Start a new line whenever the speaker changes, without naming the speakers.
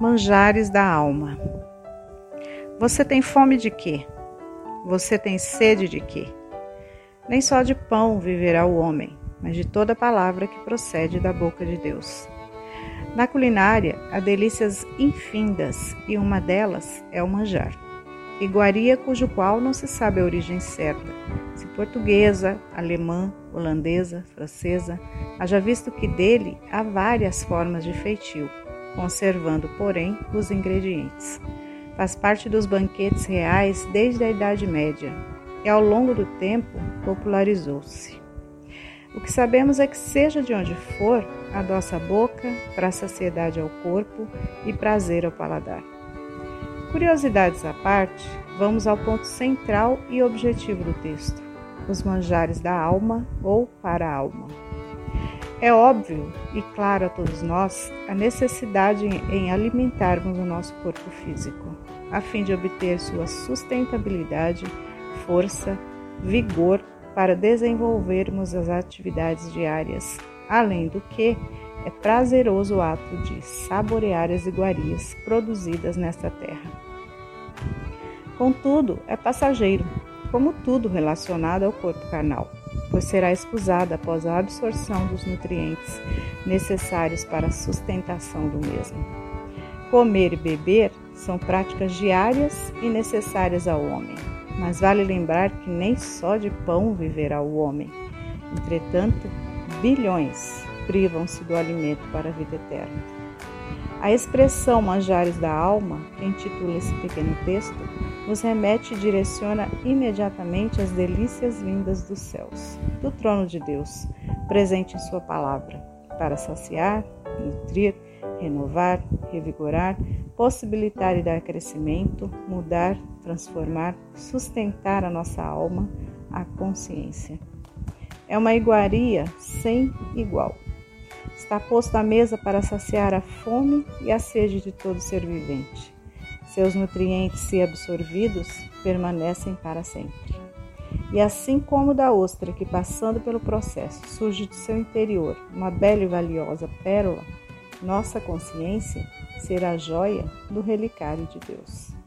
Manjares da alma. Você tem fome de quê? Você tem sede de quê? Nem só de pão viverá o homem, mas de toda palavra que procede da boca de Deus. Na culinária, há delícias infindas e uma delas é o manjar. Iguaria cujo qual não se sabe a origem certa, se portuguesa, alemã, holandesa, francesa, haja visto que dele há várias formas de feitio, conservando, porém, os ingredientes. Faz parte dos banquetes reais desde a Idade Média e, ao longo do tempo, popularizou-se. O que sabemos é que, seja de onde for, adoça a boca, traz saciedade ao corpo e prazer ao paladar. Curiosidades à parte, vamos ao ponto central e objetivo do texto: os manjares da alma ou para a alma. É óbvio e claro a todos nós a necessidade em alimentarmos o nosso corpo físico, a fim de obter sua sustentabilidade, força, vigor para desenvolvermos as atividades diárias, além do que é prazeroso o ato de saborear as iguarias produzidas nesta terra. Contudo, é passageiro, como tudo relacionado ao corpo carnal, pois será escusado após a absorção dos nutrientes necessários para a sustentação do mesmo. Comer e beber são práticas diárias e necessárias ao homem, mas vale lembrar que nem só de pão viverá o homem. Entretanto, bilhões privam-se do alimento para a vida eterna. A expressão manjares da alma, que intitula esse pequeno texto, nos remete e direciona imediatamente às delícias vindas dos céus, do trono de Deus, presente em sua palavra, para saciar, nutrir, renovar, revigorar, possibilitar e dar crescimento, mudar, transformar, sustentar a nossa alma, a consciência. É uma iguaria sem igual. Está posto à mesa para saciar a fome e a sede de todo ser vivente. Seus nutrientes, se absorvidos, permanecem para sempre. E assim como da ostra que, passando pelo processo, surge de seu interior uma bela e valiosa pérola, nossa consciência será a joia do relicário de Deus.